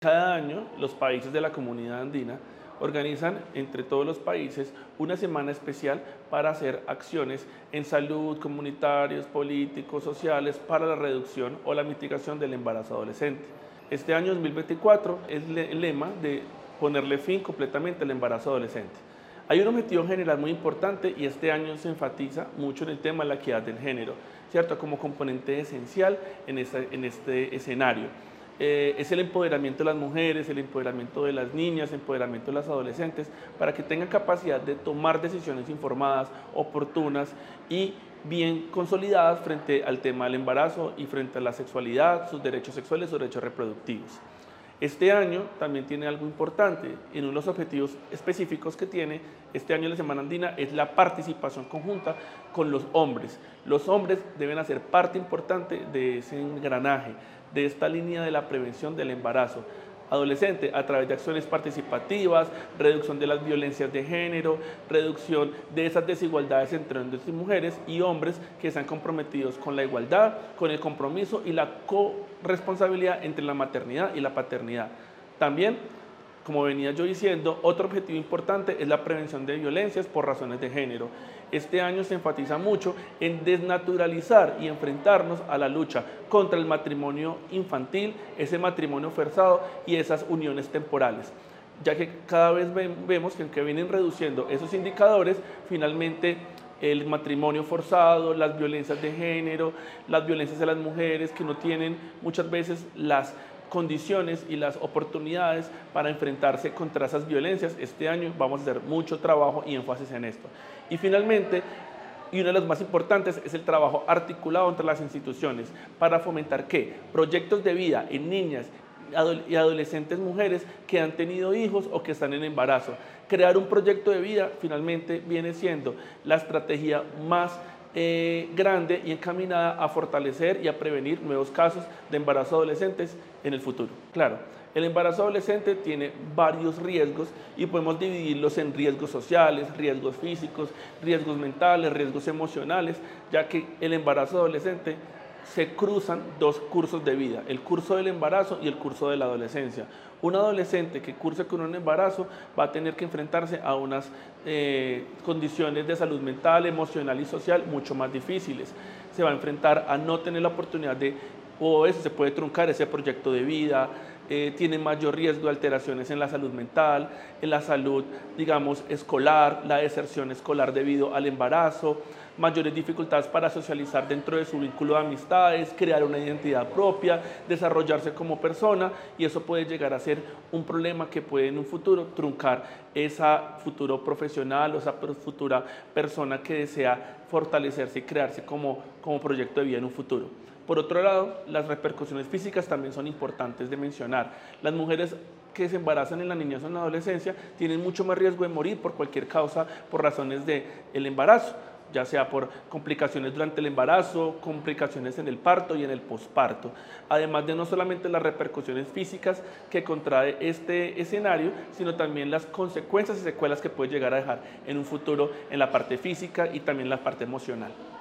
Cada año los países de la Comunidad Andina organizan entre todos los países una semana especial para hacer acciones en salud, comunitarios, políticos, sociales para la reducción o la mitigación del embarazo adolescente. Este año 2024 es el lema de ponerle fin completamente al embarazo adolescente. Hay un objetivo general muy importante y este año se enfatiza mucho en el tema de la equidad del género, ¿cierto? Como componente esencial en este escenario. Es el empoderamiento de las mujeres, el empoderamiento de las niñas, el empoderamiento de las adolescentes, para que tengan capacidad de tomar decisiones informadas, oportunas y bien consolidadas frente al tema del embarazo y frente a la sexualidad, sus derechos sexuales, sus derechos reproductivos. Este año también tiene algo importante, en uno de los objetivos específicos que tiene este año la Semana Andina es la participación conjunta con los hombres. Los hombres deben hacer parte importante de ese engranaje, de esta línea de la prevención del embarazo adolescente a través de acciones participativas, reducción de las violencias de género, reducción de esas desigualdades entre hombres y mujeres y hombres que están comprometidos con la igualdad, con el compromiso y la corresponsabilidad entre la maternidad y la paternidad. También, como venía yo diciendo, otro objetivo importante es la prevención de violencias por razones de género. Este año se enfatiza mucho en desnaturalizar y enfrentarnos a la lucha contra el matrimonio infantil, ese matrimonio forzado y esas uniones temporales, ya que cada vez vemos que aunque vienen reduciendo esos indicadores, finalmente el matrimonio forzado, las violencias de género, las violencias de las mujeres que no tienen muchas veces las condiciones y las oportunidades para enfrentarse contra esas violencias. Este año vamos a hacer mucho trabajo y énfasis en esto. Y finalmente, y uno de los más importantes, es el trabajo articulado entre las instituciones para fomentar ¿qué? Proyectos de vida en niñas y adolescentes mujeres que han tenido hijos o que están en embarazo. Crear un proyecto de vida finalmente viene siendo la estrategia más grande y encaminada a fortalecer y a prevenir nuevos casos de embarazo adolescentes en el futuro. Claro, el embarazo adolescente tiene varios riesgos y podemos dividirlos en riesgos sociales, riesgos físicos, riesgos mentales, riesgos emocionales, ya que el embarazo adolescente se cruzan dos cursos de vida, el curso del embarazo y el curso de la adolescencia. Un adolescente que curse con un embarazo va a tener que enfrentarse a unas condiciones de salud mental, emocional y social mucho más difíciles. Se va a enfrentar a no tener la oportunidad de, o eso se puede truncar ese proyecto de vida, tiene mayor riesgo de alteraciones en la salud mental, en la salud, digamos, escolar, la deserción escolar debido al embarazo, mayores dificultades para socializar dentro de su vínculo de amistades, crear una identidad propia, desarrollarse como persona, y eso puede llegar a ser un problema que puede en un futuro truncar ese futuro profesional o esa futura persona que desea fortalecerse y crearse como proyecto de vida en un futuro. Por otro lado, las repercusiones físicas también son importantes de mencionar. Las mujeres que se embarazan en la niñez o en la adolescencia tienen mucho más riesgo de morir por cualquier causa, por razones del embarazo, ya sea por complicaciones durante el embarazo, complicaciones en el parto y en el posparto. Además de no solamente las repercusiones físicas que contrae este escenario, sino también las consecuencias y secuelas que puede llegar a dejar en un futuro en la parte física y también la parte emocional.